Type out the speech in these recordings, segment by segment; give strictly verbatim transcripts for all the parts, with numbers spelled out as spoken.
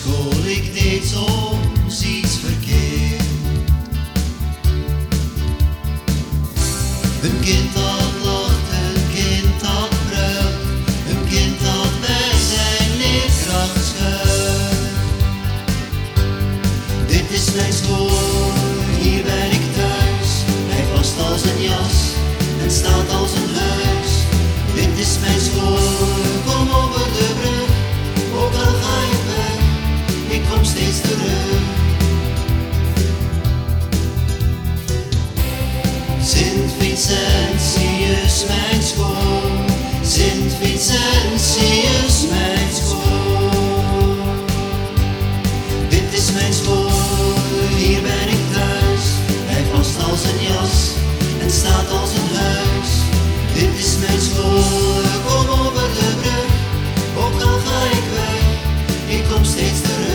school ik deed soms iets verkeerd. Een kind dat lacht, een kind dat bruilt, een kind dat bij zijn leerkracht schuilt. Dit is mijn school, hier ben ik thuis. Hij past als een jas en staat als een huis. Dit is mijn school, kom over de brug. Ook al ga ik weg, ik kom steeds terug. Sint Vincentius, mijn school. Sint Vincentius, mijn school. Dit is mijn school, hier ben ik thuis. Hij past als een jas en staat als een huis. Dit is mijn school, kom over de brug. Ook al ga ik weg, ik kom steeds terug.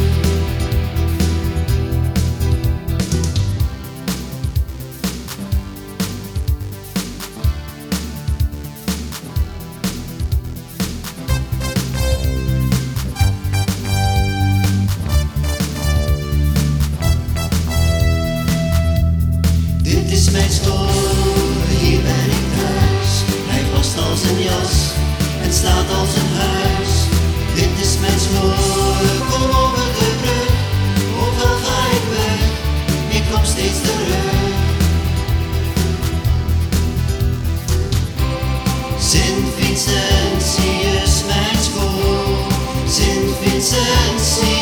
Dit is mijn school, hier ben ik thuis. Hij past als een jas en staat als een huis. Dit is mijn school, kom over de brug. Ook al ga ik weg, ik kom steeds terug. Sint Vincentius, mijn school. Sint Vincentius.